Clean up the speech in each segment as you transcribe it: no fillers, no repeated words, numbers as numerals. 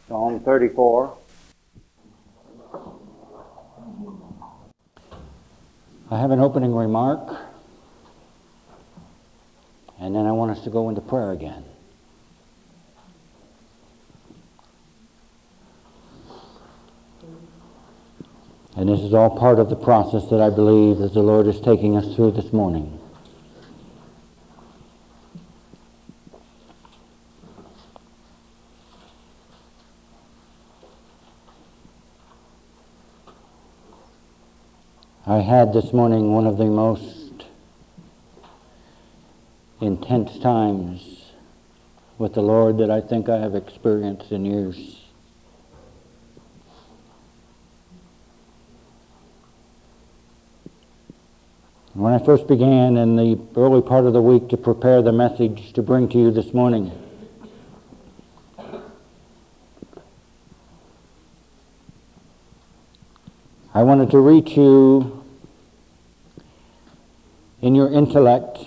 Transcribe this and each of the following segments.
Psalm 34. I have an opening remark, and then I want us to go into prayer again. And this is all part of the process that I believe that the Lord is taking us through this morning. I had this morning one of the most intense times with the Lord that I think I have experienced in years. When I first began in the early part of the week to prepare the message to bring to you this morning, I wanted to reach you in your intellect.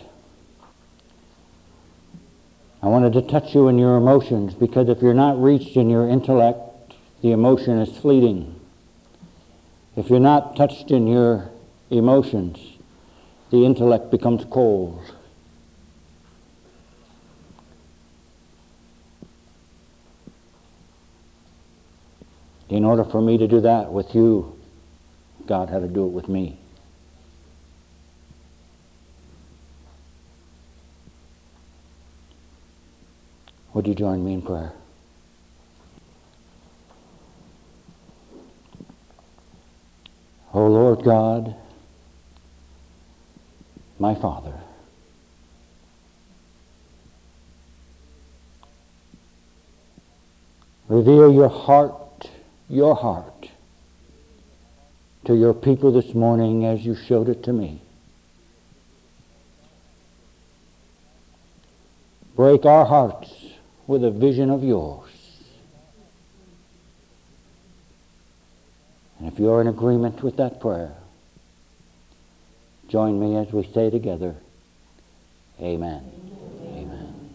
I wanted to touch you in your emotions, because if you're not reached in your intellect, the emotion is fleeting. If you're not touched in your emotions, the intellect becomes cold. In order for me to do that with you, God had to do it with me. Would you join me in prayer? O Lord God, my Father, reveal your heart to your people this morning as you showed it to me. Break our hearts with a vision of yours. And if you're in agreement with that prayer, join me as we say together, Amen. Amen.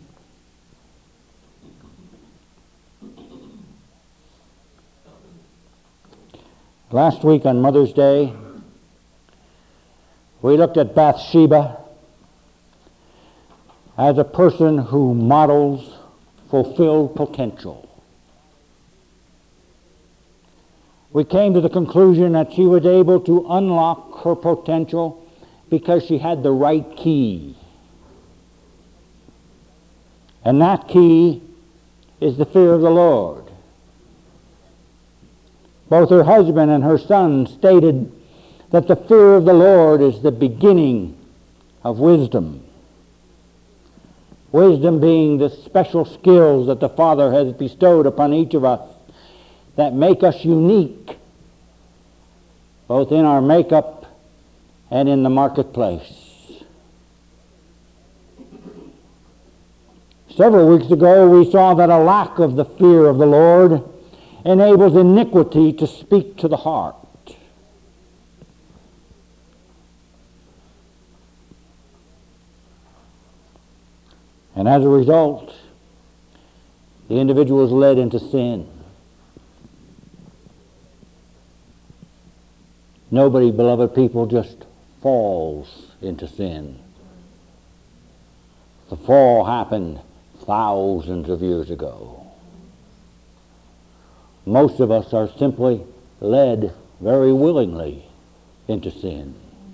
Last week on Mother's Day, we looked at Bathsheba as a person who models fulfilled potential. We came to the conclusion that she was able to unlock her potential because she had the right key. And that key is the fear of the Lord. Both her husband and her son stated that the fear of the Lord is the beginning of wisdom. Wisdom being the special skills that the Father has bestowed upon each of us that make us unique, both in our makeup and in the marketplace. Several weeks ago, we saw that a lack of the fear of the Lord enables iniquity to speak to the heart. And as a result, the individual is led into sin. Nobody, beloved people, just falls into sin. The fall happened thousands of years ago. Most of us are simply led very willingly into sin.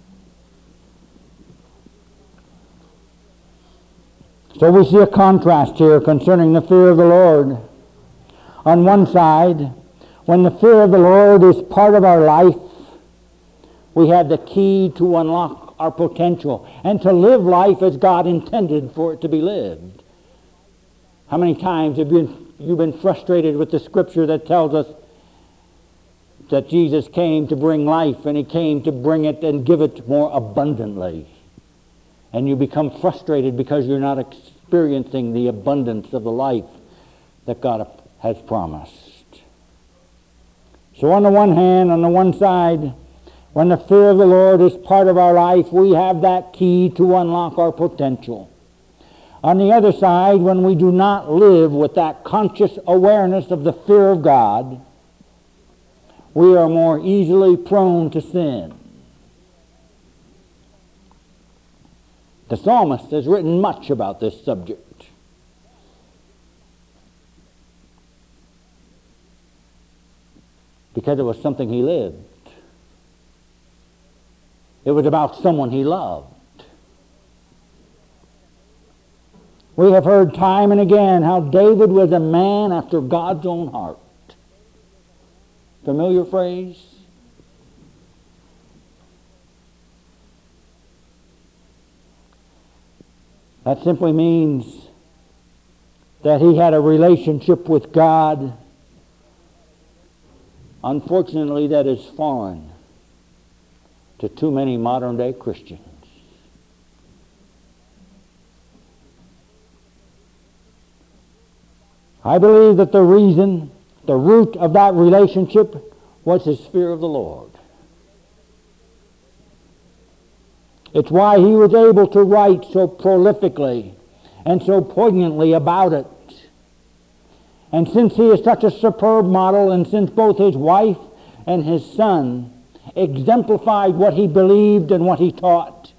So we see a contrast here concerning the fear of the Lord. On one side, when the fear of the Lord is part of our life, we have the key to unlock our potential and to live life as God intended for it to be lived. How many times have you been frustrated with the scripture that tells us that Jesus came to bring life, and he came to bring it and give it more abundantly? And you become frustrated because you're not experiencing the abundance of the life that God has promised. So on the one hand, on the one side, when the fear of the Lord is part of our life, we have that key to unlock our potential. On the other side, when we do not live with that conscious awareness of the fear of God, we are more easily prone to sin. The psalmist has written much about this subject. Because it was something he lived. It was about someone he loved. We have heard time and again how David was a man after God's own heart. Familiar phrase? That simply means that he had a relationship with God, unfortunately, that is foreign to too many modern-day Christians. I believe that the root of that relationship was his fear of the Lord. It's why he was able to write so prolifically and so poignantly about it. And since he is such a superb model, and since both his wife and his son exemplified what he believed and what he taught,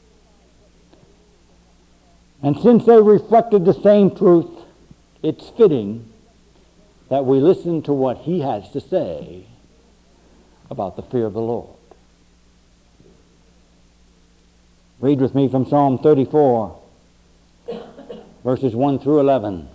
and since they reflected the same truth, it's fitting that we listen to what he has to say about the fear of the Lord. Read with me from Psalm 34, verses 1 through 11.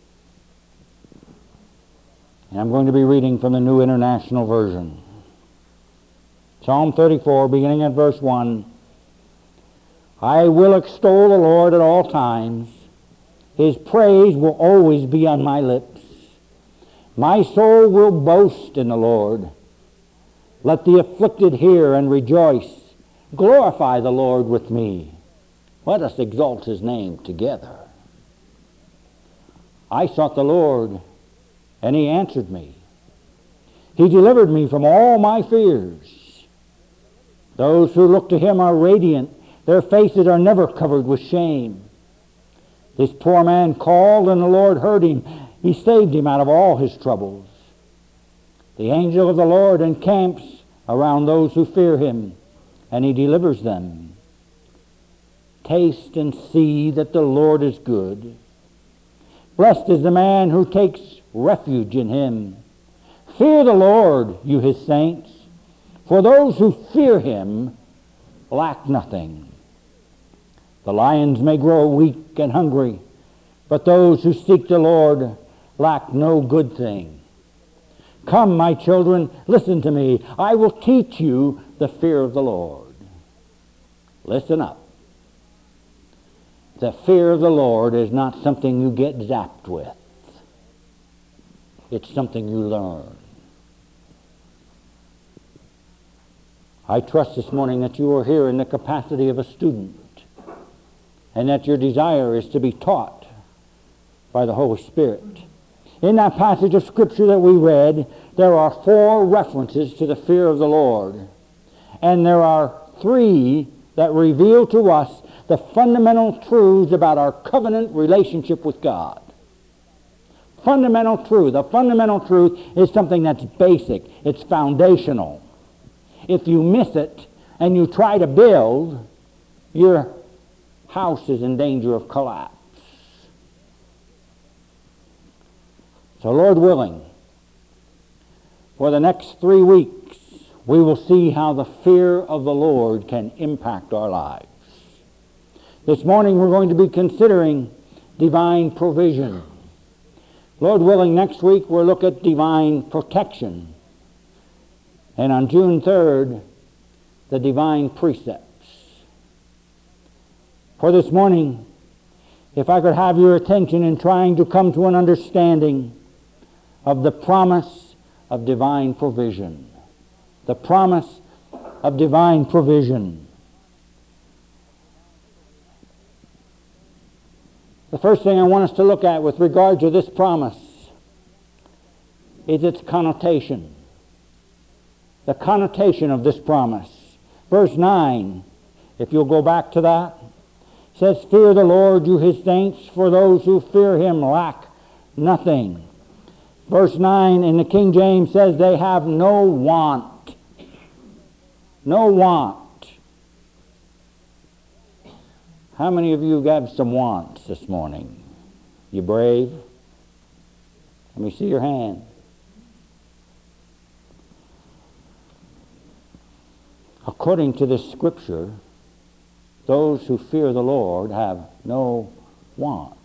And I'm going to be reading from the New International Version. Psalm 34, beginning at verse 1. I will extol the Lord at all times. His praise will always be on my lips. My soul will boast in the Lord. Let the afflicted hear and rejoice. Glorify the Lord with me. Let us exalt his name together. I sought the Lord, and he answered me. He delivered me from all my fears. Those who look to him are radiant. Their faces are never covered with shame. This poor man called, and the Lord heard him. He saved him out of all his troubles. The angel of the Lord encamps around those who fear him, and he delivers them. Taste and see that the Lord is good. Blessed is the man who takes refuge in him. Fear the Lord, you his saints, for those who fear him lack nothing. The lions may grow weak and hungry, but those who seek the Lord lack no good thing. Come, my children, listen to me. I will teach you the fear of the Lord. Listen up. The fear of the Lord is not something you get zapped with. It's something you learn. I trust this morning that you are here in the capacity of a student, and that your desire is to be taught by the Holy Spirit. In that passage of Scripture that we read, there are 4 references to the fear of the Lord. And there are 3 that reveal to us the fundamental truths about our covenant relationship with God. Fundamental truth. The fundamental truth is something that's basic. It's foundational. If you miss it and you try to build, your house is in danger of collapse. So, Lord willing, for the next 3 weeks, we will see how the fear of the Lord can impact our lives. This morning we're going to be considering divine provision. Lord willing, next week we'll look at divine protection. And on June 3rd, the divine precepts. For this morning, if I could have your attention in trying to come to an understanding of the promise of divine provision. The promise of divine provision. The first thing I want us to look at with regard to this promise is its connotation. The connotation of this promise. Verse 9, if you'll go back to that. It says, fear the Lord, you his saints, for those who fear him lack nothing. Verse 9 in the King James says they have no want. No want. How many of you have some wants this morning? You brave? Let me see your hand. According to this scripture, those who fear the Lord have no wants.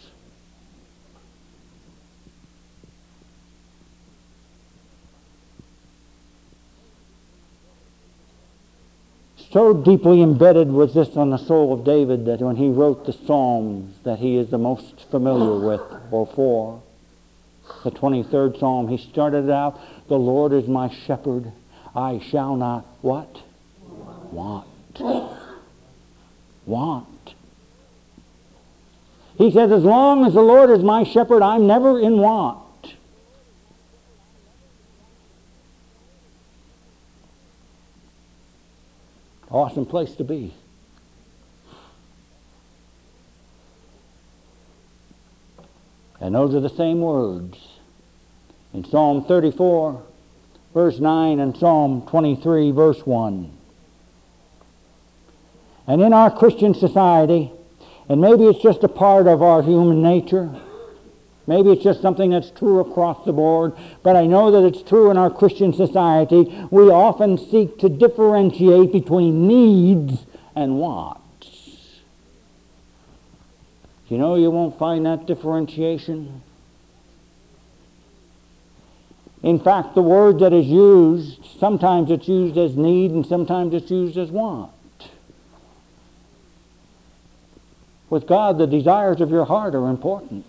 So deeply embedded was this on the soul of David that when he wrote the Psalms that he is the most familiar with or for, the 23rd Psalm, he started out, the Lord is my shepherd, I shall not, what? Want. Want. He says, as long as the Lord is my shepherd, I'm never in want. Awesome place to be. And those are the same words in Psalm 34, verse 9, and Psalm 23, verse 1. And in our Christian society, and maybe it's just a part of our human nature, maybe it's just something that's true across the board, but I know that it's true in our Christian society. We often seek to differentiate between needs and wants. You know you won't find that differentiation. In fact, the word that is used, sometimes it's used as need and sometimes it's used as want. With God, the desires of your heart are important.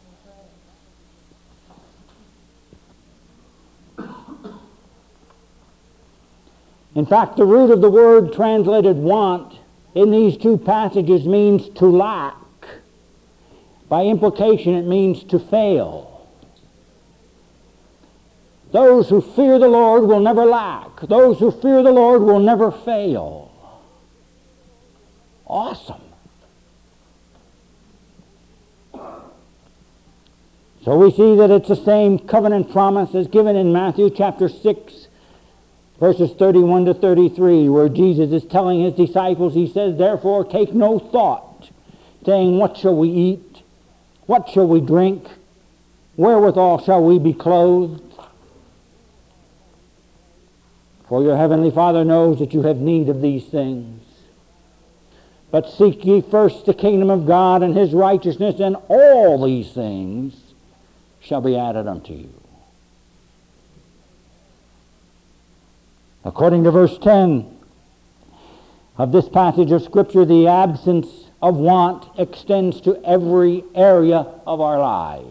In fact, the root of the word translated want in these two passages means to lack. By implication, it means to fail. Those who fear the Lord will never lack. Those who fear the Lord will never fail. Awesome. So we see that it's the same covenant promise as given in Matthew chapter 6, verses 31 to 33, where Jesus is telling his disciples, he says, therefore take no thought, saying, what shall we eat? What shall we drink? Wherewithal shall we be clothed? For your heavenly Father knows that you have need of these things. But seek ye first the kingdom of God and his righteousness, and all these things shall be added unto you. According to verse 10 of this passage of Scripture, the absence of want extends to every area of our lives.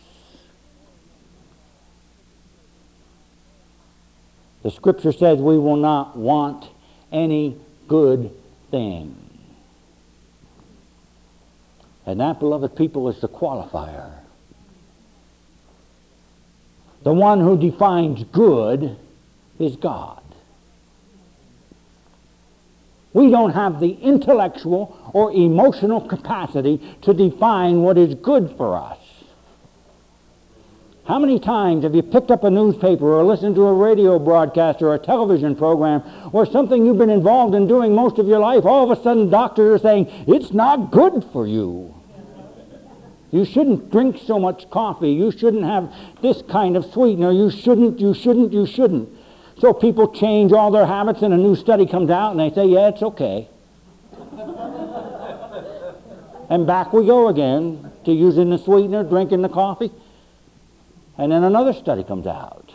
The Scripture says we will not want any good thing. And that, beloved people, is the qualifier. The one who defines good is God. We don't have the intellectual or emotional capacity to define what is good for us. How many times have you picked up a newspaper or listened to a radio broadcast or a television program or something you've been involved in doing most of your life, all of a sudden doctors are saying, it's not good for you. You shouldn't drink so much coffee. You shouldn't have this kind of sweetener. You shouldn't. So people change all their habits and a new study comes out and they say, yeah, it's okay. And back we go again to using the sweetener, drinking the coffee. And then another study comes out.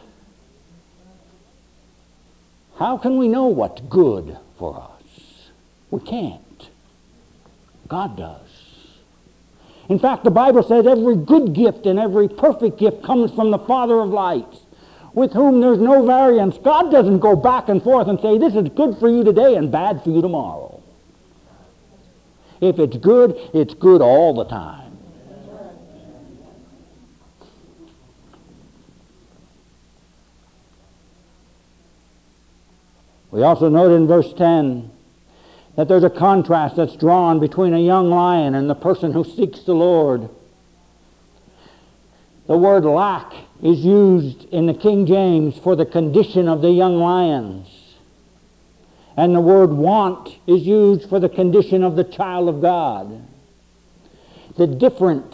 How can we know what's good for us? We can't. God does. In fact, the Bible says every good gift and every perfect gift comes from the Father of lights, with whom there's no variance. God doesn't go back and forth and say, this is good for you today and bad for you tomorrow. If it's good all the time. We also note in verse 10 that there's a contrast that's drawn between a young lion and the person who seeks the Lord. The word lack is used in the King James for the condition of the young lions. And the word want is used for the condition of the child of God. The difference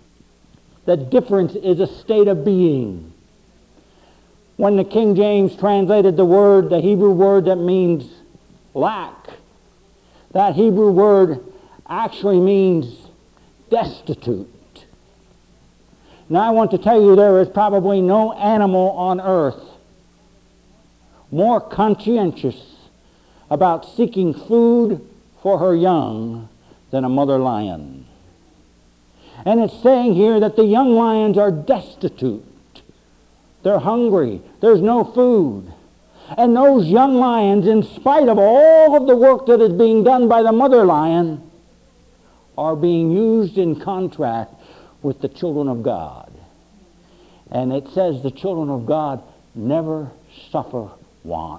is a state of being. When the King James translated the Hebrew word that means lack, that Hebrew word actually means destitute. Now I want to tell you there is probably no animal on earth more conscientious about seeking food for her young than a mother lion. And it's saying here that the young lions are destitute. They're hungry. There's no food. And those young lions, in spite of all of the work that is being done by the mother lion, are being used in contrast with the children of God. And it says the children of God never suffer want.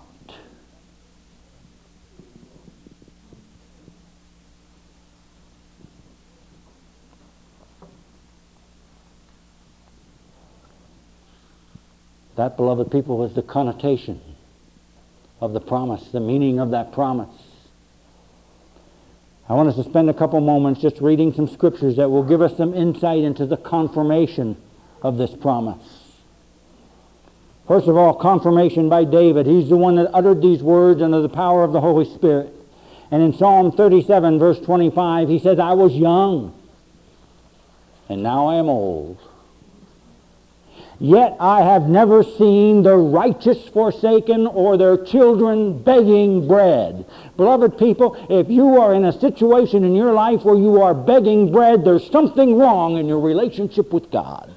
That, beloved people, is the connotation of the promise, the meaning of that promise. I want us to spend a couple moments just reading some scriptures that will give us some insight into the confirmation of this promise. First of all, confirmation by David. He's the one that uttered these words under the power of the Holy Spirit. And in Psalm 37, verse 25, he says, I was young, and now I am old. Yet I have never seen the righteous forsaken or their children begging bread. Beloved people, if you are in a situation in your life where you are begging bread, there's something wrong in your relationship with God.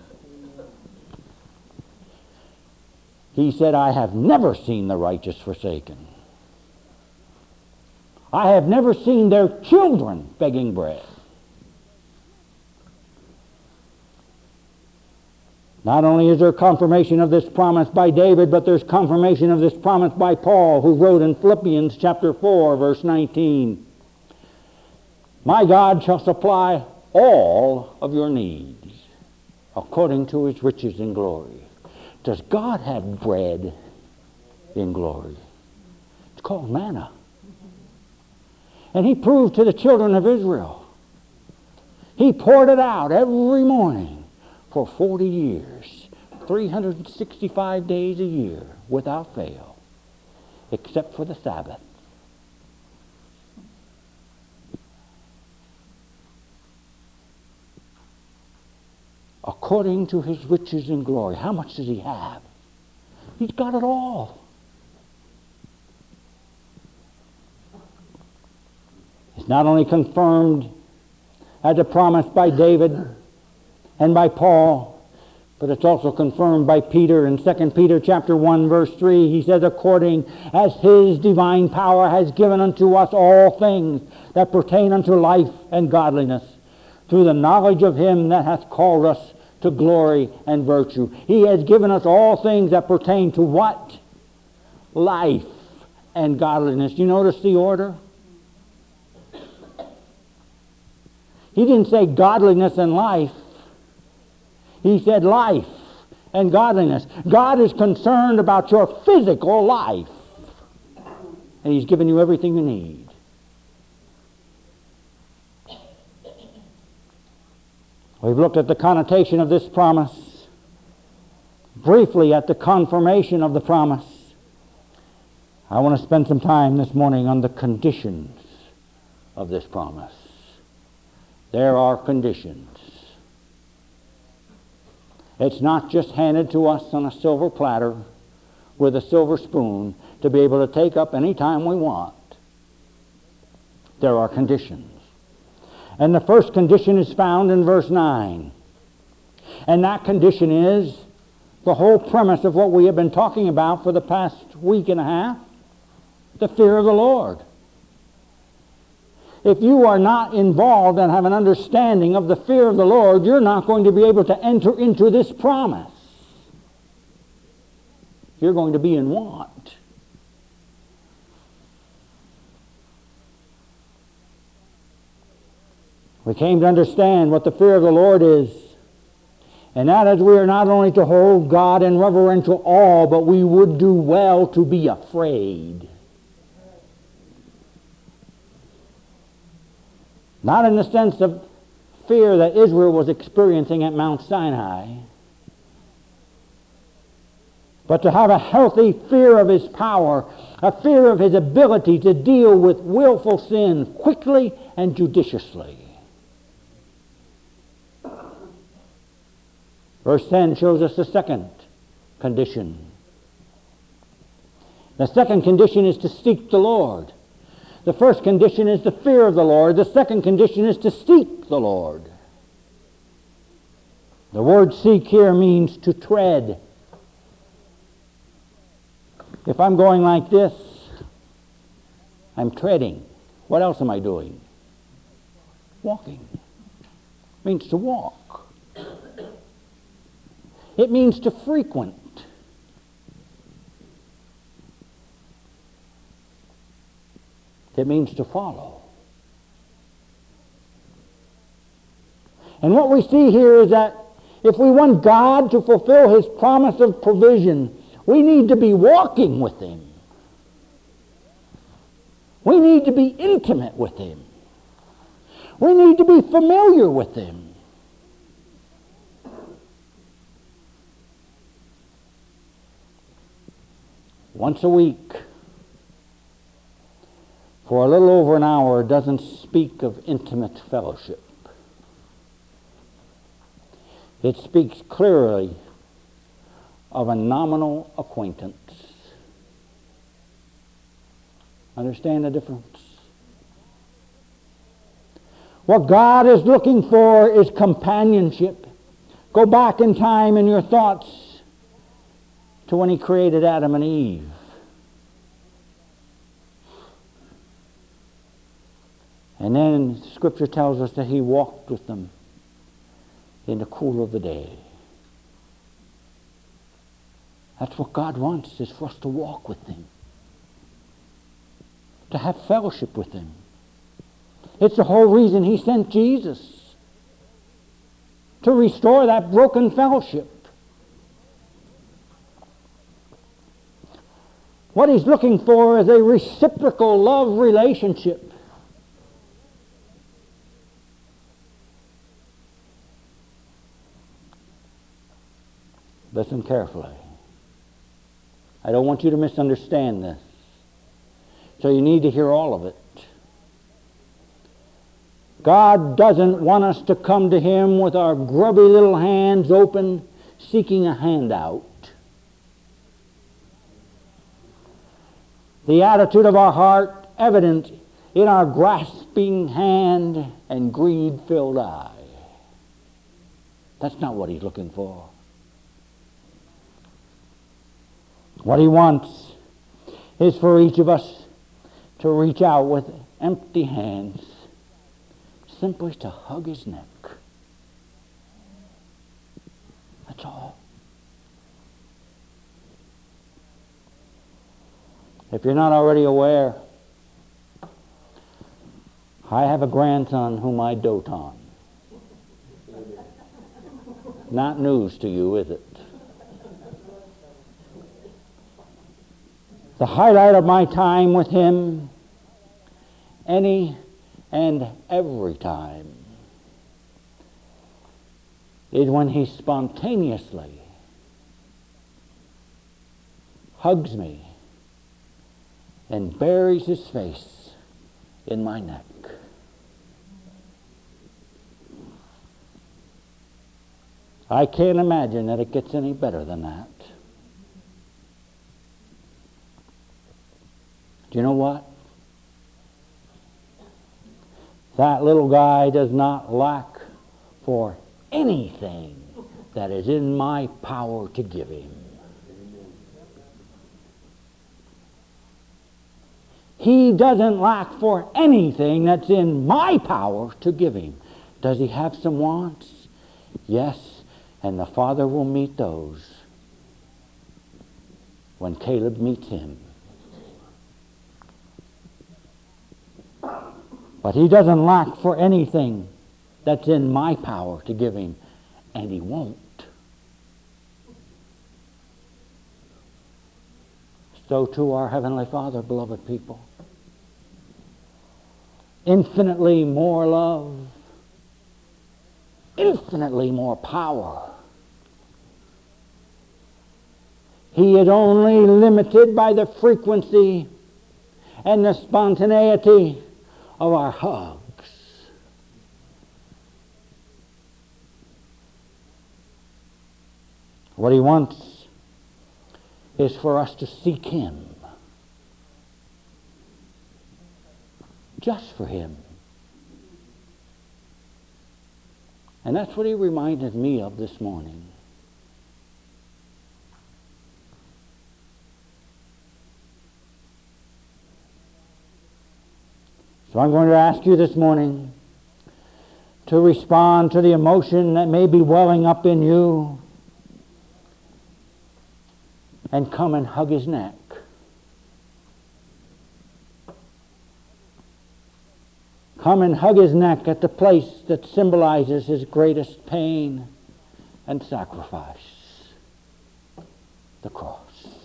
He said, I have never seen the righteous forsaken. I have never seen their children begging bread. Not only is there confirmation of this promise by David, but there's confirmation of this promise by Paul, who wrote in Philippians chapter 4, verse 19, My God shall supply all of your needs according to his riches in glory. Does God have bread in glory? It's called manna. And he proved to the children of Israel. He poured it out every morning for 40 years, 365 days a year, without fail, except for the Sabbath. According to his riches in glory. How much does he have? He's got it all. It's not only confirmed as a promise by David and by Paul, but it's also confirmed by Peter in 2 Peter chapter 1, verse 3. He says, according as his divine power has given unto us all things that pertain unto life and godliness, through the knowledge of him that hath called us to glory and virtue. He has given us all things that pertain to what? Life and godliness. You notice the order? He didn't say godliness and life. He said life and godliness. God is concerned about your physical life. And he's given you everything you need. We've looked at the connotation of this promise, briefly at the confirmation of the promise. I want to spend some time this morning on the conditions of this promise. There are conditions. It's not just handed to us on a silver platter with a silver spoon to be able to take up any time we want. There are conditions. And the first condition is found in verse 9. And that condition is the whole premise of what we have been talking about for the past week and a half, the fear of the Lord. If you are not involved and have an understanding of the fear of the Lord, you're not going to be able to enter into this promise. You're going to be in want. We came to understand what the fear of the Lord is. And that is, we are not only to hold God in reverential awe, but we would do well to be afraid. Not in the sense of fear that Israel was experiencing at Mount Sinai, but to have a healthy fear of His power, a fear of His ability to deal with willful sin quickly and judiciously. Verse 10 shows us the second condition. The second condition is to seek the Lord. The first condition is the fear of the Lord. The second condition is to seek the Lord. The word seek here means to tread. If I'm going like this, I'm treading. What else am I doing? Walking. It means to walk. It means to frequent. It means to follow. And what we see here is that if we want God to fulfill His promise of provision, we need to be walking with Him. We need to be intimate with Him. We need to be familiar with Him. Once a week, for a little over an hour, doesn't speak of intimate fellowship. It speaks clearly of a nominal acquaintance. Understand the difference? What God is looking for is companionship. Go back in time in your thoughts to when He created Adam and Eve. And then Scripture tells us that He walked with them in the cool of the day. That's what God wants, is for us to walk with Him, to have fellowship with Him. It's the whole reason He sent Jesus, to restore that broken fellowship. What He's looking for is a reciprocal love relationship. Listen carefully. I don't want you to misunderstand this. So you need to hear all of it. God doesn't want us to come to Him with our grubby little hands open, seeking a handout. The attitude of our heart evident in our grasping hand and greed-filled eye. That's not what He's looking for. What He wants is for each of us to reach out with empty hands, simply to hug His neck. That's all. If you're not already aware, I have a grandson whom I dote on. Not news to you, is it? The highlight of my time with him, any and every time, is when he spontaneously hugs me and buries his face in my neck. I can't imagine that it gets any better than that. Do you know what? That little guy does not lack for anything that is in my power to give him. He doesn't lack for anything that's in my power to give him. Does he have some wants? Yes, and the Father will meet those when Caleb meets him. But he doesn't lack for anything that's in my power to give him, and he won't. So too our Heavenly Father, beloved people. Infinitely more love, infinitely more power. He is only limited by the frequency and the spontaneity of our hugs. What he wants is for us to seek him. Just for him. And that's what he reminded me of this morning. So I'm going to ask you this morning to respond to the emotion that may be welling up in you and come and hug his neck. Come and hug his neck at the place that symbolizes his greatest pain and sacrifice, the cross.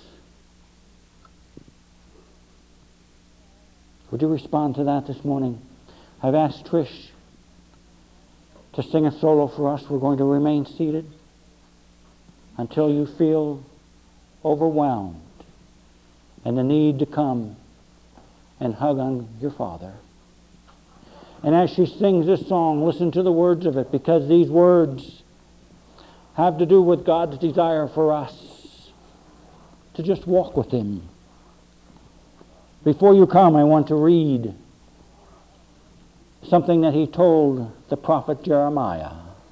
Would you respond to that this morning? I've asked Trish to sing a solo for us. We're going to remain seated until you feel overwhelmed and the need to come and hug on your Father. And as she sings this song, listen to the words of it, because these words have to do with God's desire for us to just walk with him. Before you come, I want to read something that he told the prophet Jeremiah.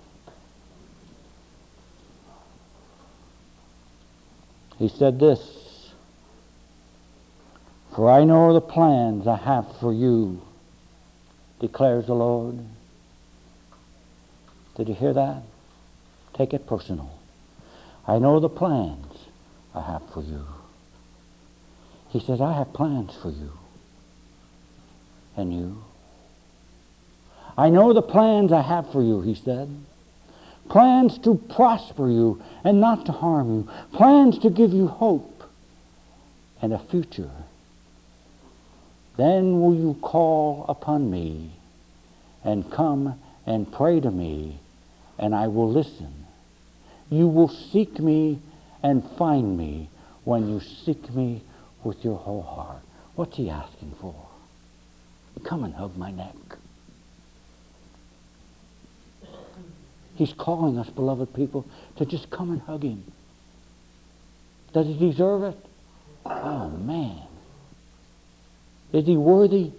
He said this, "For I know the plans I have for you, declares the Lord." Did you hear that? Take it personal. I know the plans I have for you. He says, I have plans for you. And you? I know the plans I have for you, he said. Plans to prosper you and not to harm you. Plans to give you hope and a future. Then will you call upon me and come and pray to me, and I will listen. You will seek me and find me when you seek me with your whole heart. What's he asking for? Come and hug my neck. He's calling us, beloved people, to just come and hug him. Does he deserve it? Oh, man. Is he worthy?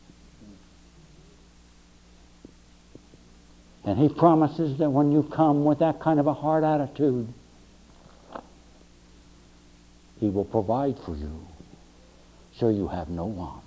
And he promises that when you come with that kind of a heart attitude, he will provide for you so you have no want.